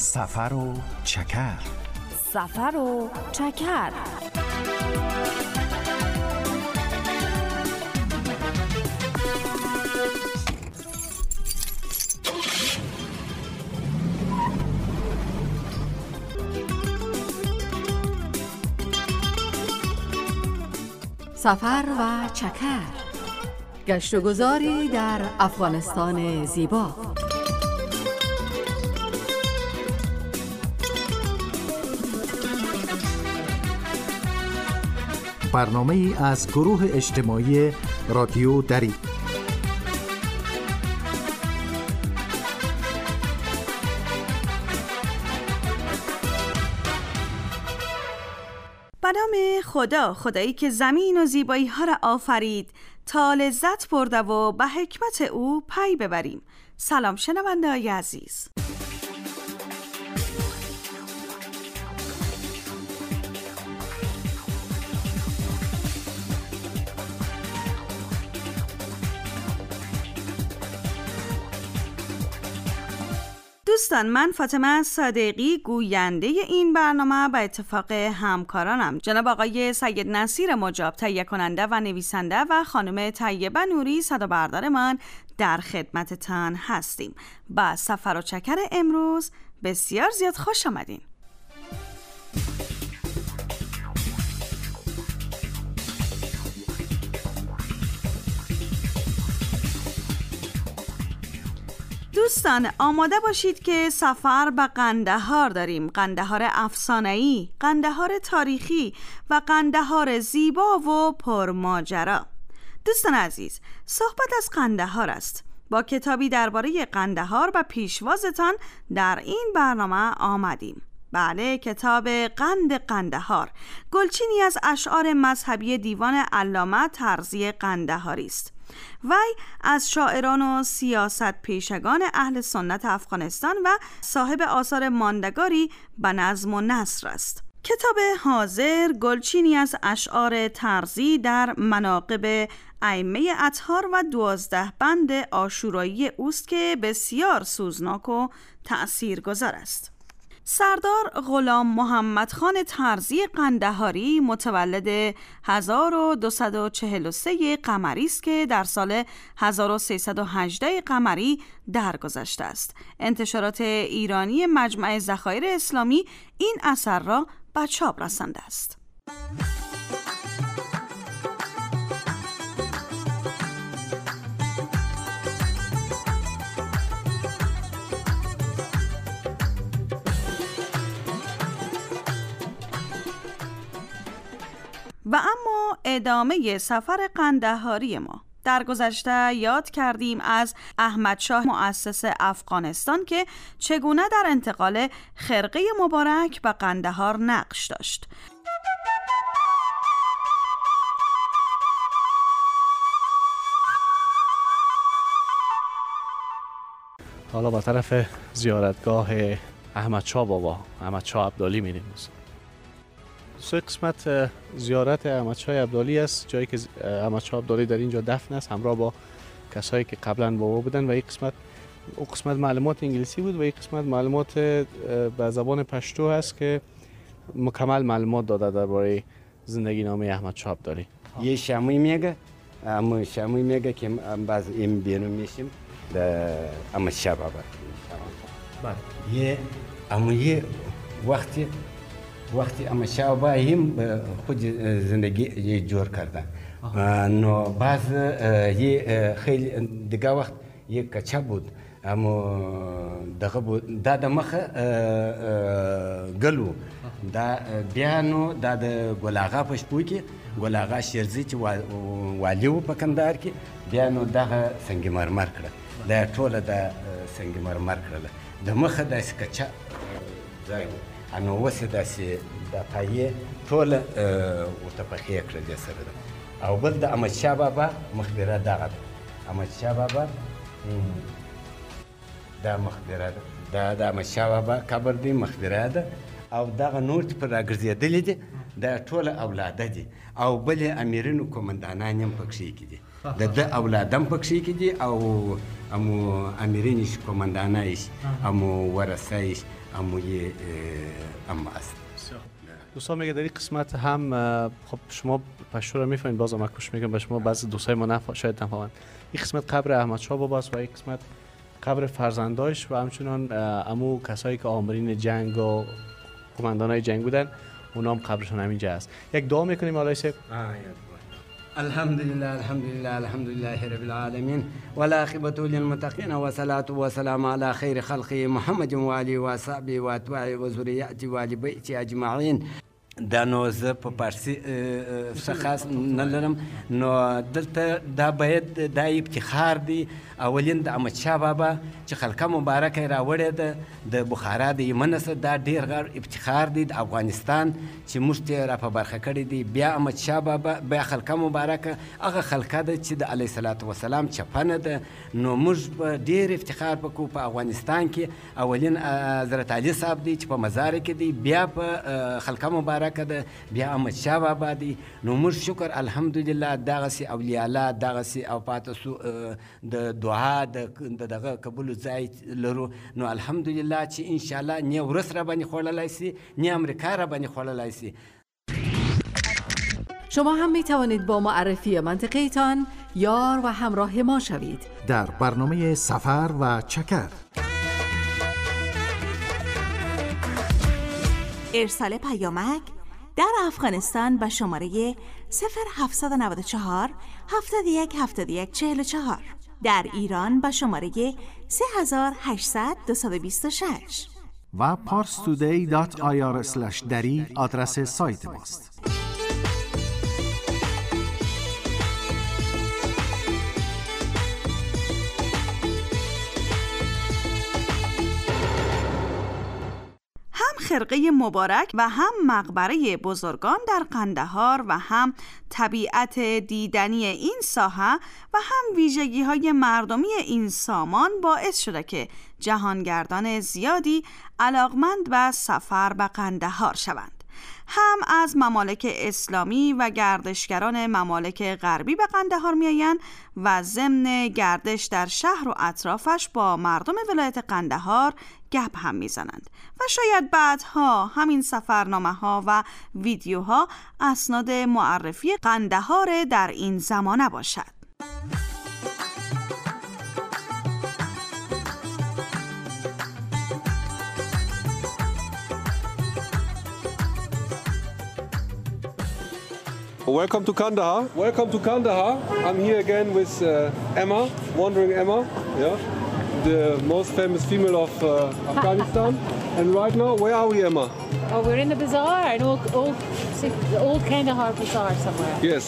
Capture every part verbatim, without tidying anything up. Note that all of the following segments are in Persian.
سفر و چکر. سفر و چکر. سفر و چکر، گشت و گذاری در افغانستان زیبا. برنامه ای از گروه اجتماعی رادیو دری. به نام خدا، خدایی که زمین و زیبایی ها را آفرید تا لذت برده و به حکمت او پی ببریم. سلام شنونده‌های عزیز. دوستان، من فاطمه صادقی گوینده این برنامه به اتفاق همکارانم جناب آقای سید نصیر مجاب تهیه کننده و نویسنده و خانم طیبه نوری صدا بردار من در خدمتتان هستیم. با سفر و چکر امروز بسیار زیاد خوش آمدین. دوستان، آماده باشید که سفر به قندهار داریم. قندهار افسانه‌ای، قندهار تاریخی و قندهار زیبا و پرماجرا. دوستان عزیز، صحبت از قندهار است. با کتابی درباره قندهار و پیشوازتان در این برنامه آمدیم. بله، کتاب قند قندهار، گلچینی از اشعار مذهبی دیوان علامه طرزی قندهاری است. وی از شاعران و سیاست پیشگان اهل سنت افغانستان و صاحب آثار ماندگاری به نظم و نثر است. کتاب حاضر گلچینی از اشعار طرزی در مناقب ائمه اطهار و دوازده بند عاشورایی اوست که بسیار سوزناک و تأثیرگذار است. سردار غلام محمد خان طرزی قندهاری متولد هزار و دویست و چهل و سه قمری است که در سال هزار و سیصد و هجده قمری درگذشته است. انتشارات ایرانی مجمع ذخایر اسلامی این اثر را به چاپ رسانده است. و اما ادامه سفر قندهاری ما. در گذشته یاد کردیم از احمد شاه مؤسس افغانستان که چگونه در انتقال خرقه مبارک به قندهار نقش داشت. حالا با طرف زیارتگاه احمد شاه بابا، احمد شاه عبدالی میریم. سه قسمت زیارت احمد شاه عبدالی است، جایی که احمد شاه عبدالی در اینجا دفن است همراه با کسایی که قبلا با او بودن و یک قسمت او قسمت معلومات انگلیسی بود و یک قسمت معلومات به زبان پشتو هست که مکمل معلومات داده درباره زندگی نامه احمد شاه عبدالی. یه شاموی میگه، اما شاموی میگه که باز این بیرون میشیم در احمد شاه بابا. بله. یه اما یه وقتی وقتی اما شاه هم خود زندگی جور کردن. نو باز یه خیلی دیگه وقت یه کچا بود، اما دقیقه بود دا دمخ گلو دا بیانو دا دا گلاغا پشپوی که گلاغا شیرزی چه والیو پکندار که بیانو دا سنگ مرمر کرد، دا طول دا سنگ مرمر کرد. دمخ دا کچا زای انو وسه داسې د پایې ټوله ورته پخې کړه دې سره ده. او بل د احمد شاه بابا مخبره دغه ده. احمد شاه بابا دا مخبره ده، دا د احمد شاه بابا قبر دی مخبره ده. او دغه نور چې پر راګرځېدلي دي دا ټوله اولاده دي او بل امیرین و کماندانان هم پکښې کې دي. د ده اولادم پکښې کې دي او امو امیرینش کماندانایش امو ورثایش اموی اما است. دوستان میگه در این قسمت هم خب شما پشتو رو میفهمید، باز هم کش میگم به شما بعضی دوستای ما نف... شاید نفهمند. این قسمت قبر احمد شاه بابا است و این قسمت قبر فرزنداش و همچنان امو کسایی که آمرین جنگ و قماندانای جنگ بودن اونام قبرشون همینجا است. یک دعا میکنیم مولوی صاحب. الحمد لله الحمد لله الحمد لله رب العالمين والعاقبة للمتقين والصلاة والسلام على خير خلقه محمد وآله وصحبه وأتباعه وذريته وآل بيته أجمعين. دا نو زه په پارسي څه خاص نه لرم، نو دلته دا باید دا افتخار دی اولین د احمد شاه بابا چې خلقه مبارکه راوړې ده د بخارا د یمن څخه، دا ډېر غټ افتخار دی د افغانستان چې موږ ته را په برخه کړی دی. بیا احمد شاه بابا بیا خلقه مبارکه هغه خلقه ده چې د علیه الصلاة والسلام چپنه ده، نو موږ به ډېر افتخار وکړو په افغانستان کې. اولین حضرت علي صاحب دی چې په مزار کې دی، بیا په خلقه مبارکه ده، بیا احمد شاه بابا دی. نو موږ شکر الحمدلله دغسې اولیاء الله دغسې او پاته سو د دعا د دغه قبول ځای لرو. نو الحمدلله چې انشاءالله نه ورس را باندې خوړلی سي نه امریکا را باندې خوړلی سي. شما هم می توانید با معرفی منطقه تان یار و همراه ما شوید در برنامه سفر و چکر. ارسال پیامک در افغانستان به شماره صفر هفتصد و نود و چهار هفتاد و یک هفتاد و یک چهل و چهار، در ایران به شماره سه هزار و هشتصد دویست و بیست و شش و پارس تودی دات آی آر اسلش دری آدرس سایت ماست. خرقه مبارک و هم مقبره بزرگان در قندهار و هم طبیعت دیدنی این ساحه و هم ویژگی های مردمی این سامان باعث شده که جهانگردان زیادی علاقمند به سفر به قندهار شوند. هم از ممالک اسلامی و گردشگران ممالک غربی به قندهار میآیند و ضمن گردش در شهر و اطرافش با مردم ولایت قندهار گپ هم میزنند و شاید بعدها همین سفرنامه ها و ویدیوها اسناد معرفی قندهار در این زمانه باشد. Welcome to Kandahar. Welcome to Kandahar. I'm here again with uh, Emma, Wandering Emma, yeah, the most famous female of uh, Afghanistan. And right now, where are we, Emma? Oh, we're in the bazaar, an old, old, the old Kandahar bazaar somewhere. Yes.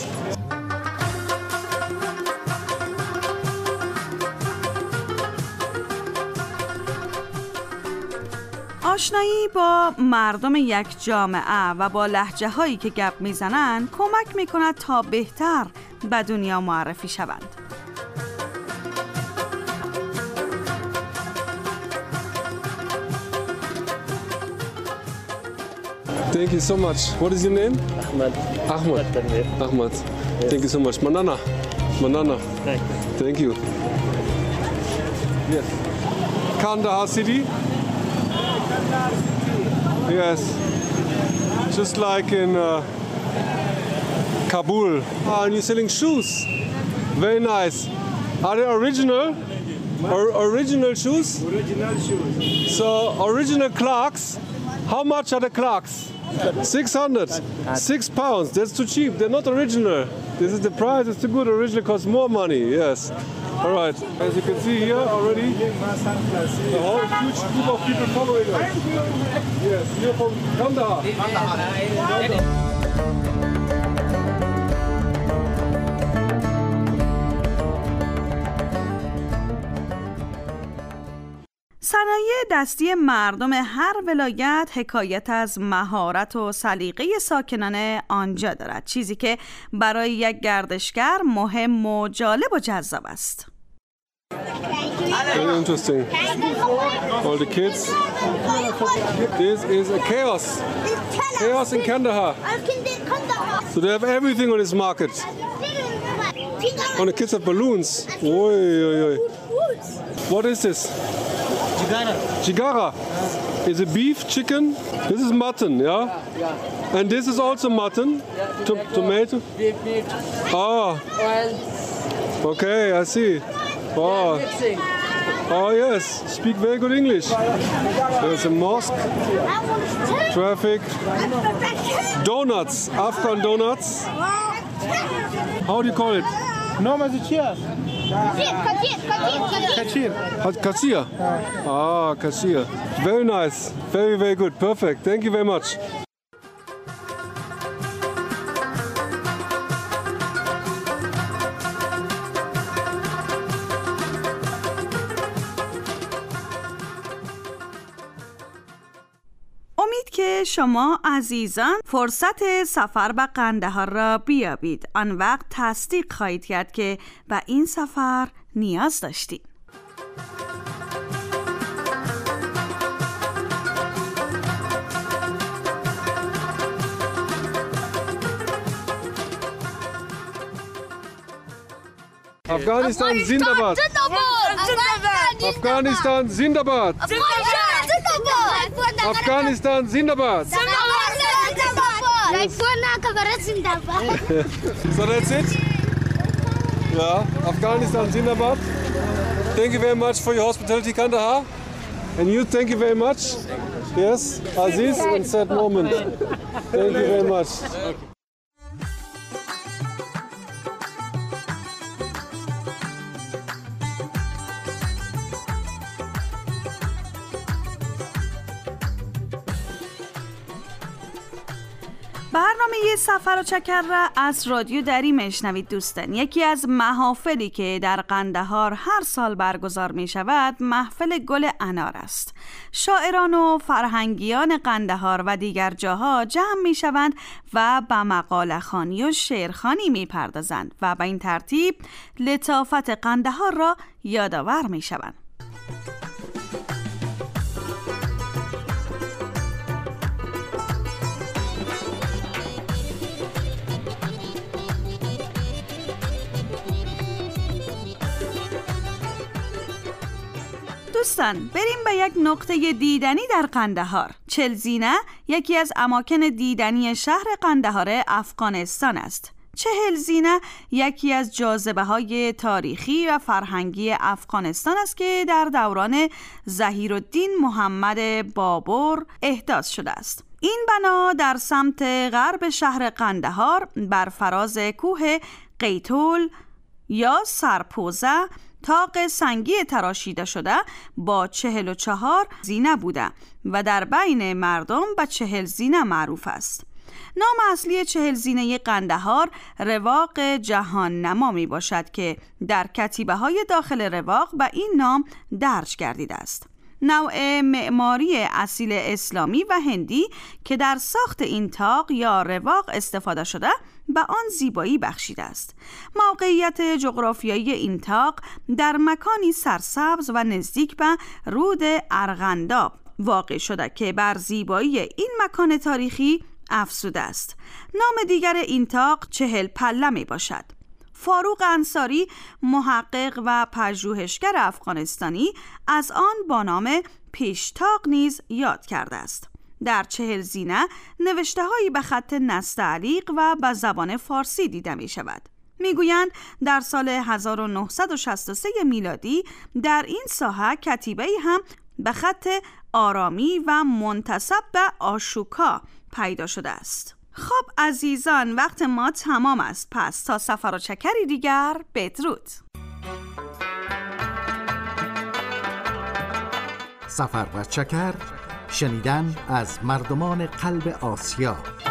آشنایی با مردم یک جامعه و با لهجه هایی که گپ میزنند کمک میکند تا بهتر به دنیا معرفی شوند. Thank you so much. What is your name? Ahmad. Ahmad. Ahmad. Thank you so much. Manana. Manana. Thank you. Yes. Kandahar city. Yes, just like in uh, Kabul. Ah, and you're selling shoes. Very nice. Are they original? Or original shoes? Original shoes. So original Clarks. How much are the Clarks? Six hundred. Six pounds. That's too cheap. They're not original. This is the price. It's too good. Original costs more money. Yes. All right. As you can see here already, a whole huge group of people following us. Yes, here from Kandahar. صنایع دستی مردم هر ولایت حکایت از مهارت و سلیقه ساکنان آنجا دارد، چیزی که برای یک گردشگر مهم و جالب و جذاب است. Very interesting. All the kids. This is a chaos. Chaos in Kandahar. So they have everything on this market. And the kids have balloons. Oi, oi, oi. What is this? Jigara. Jigara. Is it beef, chicken? This is mutton, yeah? Yeah, yeah. And this is also mutton? Yeah, To- tomato? Beef meat, Ah, oil, okay, I see. Oh, mixing. oh yes, speak very good English. There's a mosque, traffic, donuts, Afghan donuts. How do you call it? Kasir. Ah, kasir. Very nice. Very, very good. Perfect. Thank you very much. امید که شما عزیزان فرصت سفر به قندهار را بیابید. آن وقت تصدیق خواهید کرد که به این سفر نیاز داشتید. Afghanistan Zindabad. Afghanistan Zindabad. Afghanistan Zindabad. So that's it? Yeah, Afghanistan Zindabad. Thank you very much for your hospitality, Kandahar. And you, thank you very much. Yes, Aziz and sad moment. Thank you very much. برنامه یه سفر و چکر را از رادیو دری میشنوید دوستان. یکی از محافلی که در قندهار هر سال برگزار می شود محفل گل انار است. شاعران و فرهنگیان قندهار و دیگر جاها جمع می شوند و به مقاله خوانی و شعرخوانی می پردازند و به این ترتیب لطافت قندهار را یادآور می شوند. دوستان بریم به یک نقطه دیدنی در قندهار. چهلزینه یکی از اماکن دیدنی شهر قندهار افغانستان است. چهلزینه یکی از جاذبه های تاریخی و فرهنگی افغانستان است که در دوران ظهیرالدین محمد بابر احداث شده است. این بنا در سمت غرب شهر قندهار بر فراز کوه قیتول یا سرپوزه طاق سنگی تراشیده شده با چهل و چهار زینه بوده و در بین مردم به چهل زینه معروف است. نام اصلی چهل زینه قندهار رواق جهان نما می باشد که در کتیبه های داخل رواق به این نام درج گردیده است. نوع معماری اصیل اسلامی و هندی که در ساخت این طاق یا رواق استفاده شده به آن زیبایی بخشیده است. موقعیت جغرافیایی این طاق در مکانی سرسبز و نزدیک به رود ارغنداب واقع شده که بر زیبایی این مکان تاریخی افزوده است. نام دیگر این طاق چهل پله می باشد. فاروق انصاری محقق و پژوهشگر افغانستانی از آن با نام پیشتاق نیز یاد کرده است. در چهل زینه نوشته هایی به خط نستعلیق و به زبان فارسی دیده می شود. می گویند در سال هزار و نهصد و شصت و سه میلادی در این ساحه کتیبه‌ای هم به خط آرامی و منتسب به آشوکا پیدا شده است. خب عزیزان وقت ما تمام است، پس تا سفر و چکری دیگر بدرود. سفر و چکر، شنیدن از مردمان قلب آسیا.